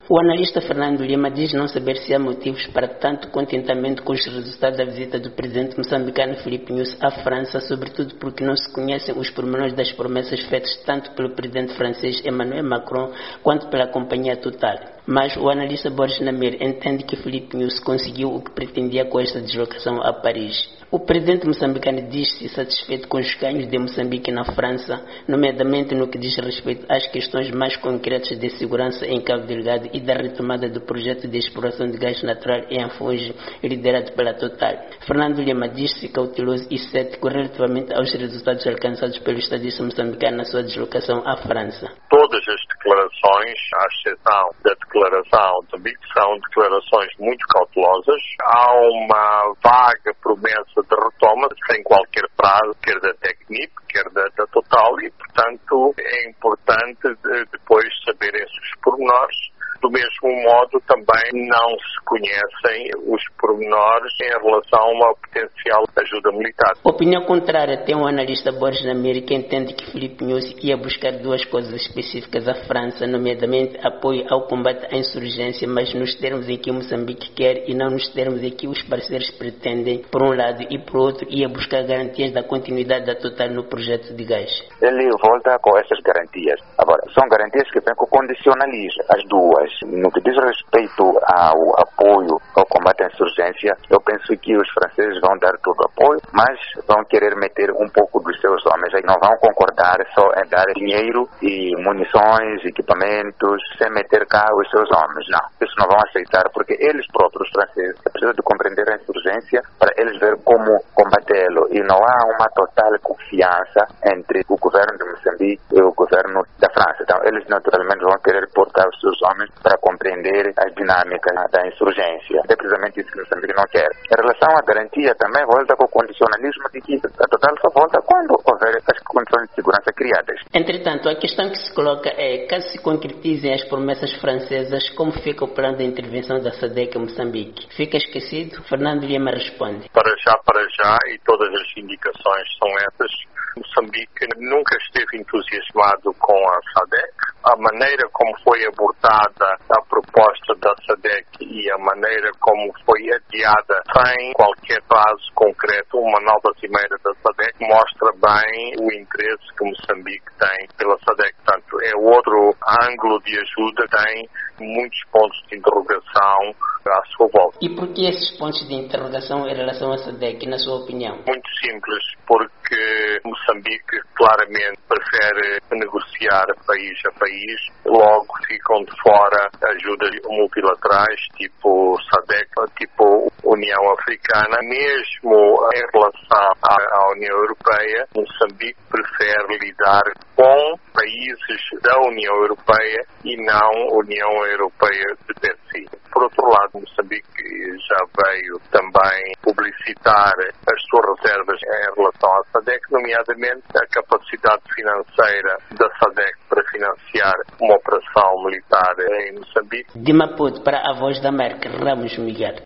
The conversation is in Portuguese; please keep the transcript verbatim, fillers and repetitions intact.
O analista Fernando Lima diz não saber se há motivos para tanto contentamento com os resultados da visita do presidente moçambicano Filipe Nyusi à França, sobretudo porque não se conhecem os pormenores das promessas feitas tanto pelo presidente francês Emmanuel Macron quanto pela companhia Total. Mas o analista Borges Namir entende que Filipe Nyusi conseguiu o que pretendia com esta deslocação a Paris. O presidente moçambicano diz-se satisfeito com os ganhos de Moçambique na França, nomeadamente no que diz respeito às questões mais concretas de segurança em Cabo Delgado e da retomada do projeto de exploração de gás natural em Afoge, liderado pela Total. Fernando Lima diz-se cauteloso e cético relativamente aos resultados alcançados pelo estadista moçambicano na sua deslocação à França. Todas as declarações, à exceção da declaração de Moçambique, são declarações muito cautelosas. Há uma vaga promessa de retoma sem qualquer prazo, quer da Tecnip, quer da, da Total, e, portanto, é importante de, depois saberem-se os pormenores. Do mesmo modo, também não se conhecem os pormenores em relação a uma potencial ajuda militar. Opinião contrária tem o analista Borges Namir, que entende que Filipe Nyusi ia buscar duas coisas específicas à França, nomeadamente apoio ao combate à insurgência, mas nos termos em que Moçambique quer e não nos termos em que os parceiros pretendem, por um lado, e por outro, ia buscar garantias da continuidade da Total no projeto de gás. Ele volta com essas garantias. Agora, são garantias que vêm com condicionalismo, as duas. No que diz respeito ao apoio ao combate à insurgência, eu penso que os franceses vão dar todo o apoio, mas vão querer meter um pouco dos seus homens. Aí não vão concordar só em dar dinheiro e munições, equipamentos, sem meter cá os seus homens. Não, isso não vão aceitar, porque eles próprios, os franceses, precisam de compreender a insurgência para eles ver como combatê-lo. E não há uma total confiança entre o governo de Moçambique e o governo da França. Então, eles naturalmente vão querer portar os seus homens para compreender as dinâmicas da insurgência. É precisamente isso que Moçambique não quer. Em relação à garantia, também volta com o condicionalismo de que a Total só volta quando houver as condições de segurança criadas. Entretanto, a questão que se coloca é, caso se concretizem as promessas francesas, como fica o plano de intervenção da SADC em Moçambique? Fica esquecido? Fernando Lima responde. Para já, para já, e todas as indicações são essas, Moçambique nunca esteve entusiasmado com a SADC. A maneira como foi abordada a proposta da SADC e a maneira como foi adiada sem qualquer prazo concreto, uma nova cimeira da SADC, mostra bem o interesse que Moçambique tem pela SADC. Portanto, é outro ângulo de ajuda, tem muitos pontos de interrogação à sua volta. E por que esses pontos de interrogação em relação à SADC, na sua opinião? Muito simples, porque Moçambique claramente prefere negociar país a país, logo ficam de fora ajudas multilaterais, tipo SADC, tipo União Africana. Mesmo em relação à União Europeia, Moçambique prefere lidar com países da União Europeia e não União Europeia de per si. Por outro lado, Moçambique já veio também publicitar as suas reservas em relação à SADC, nomeadamente a capacidade financeira da SADC para financiar uma operação militar em Moçambique. De Maputo para a Voz da América, Ramos Miguel.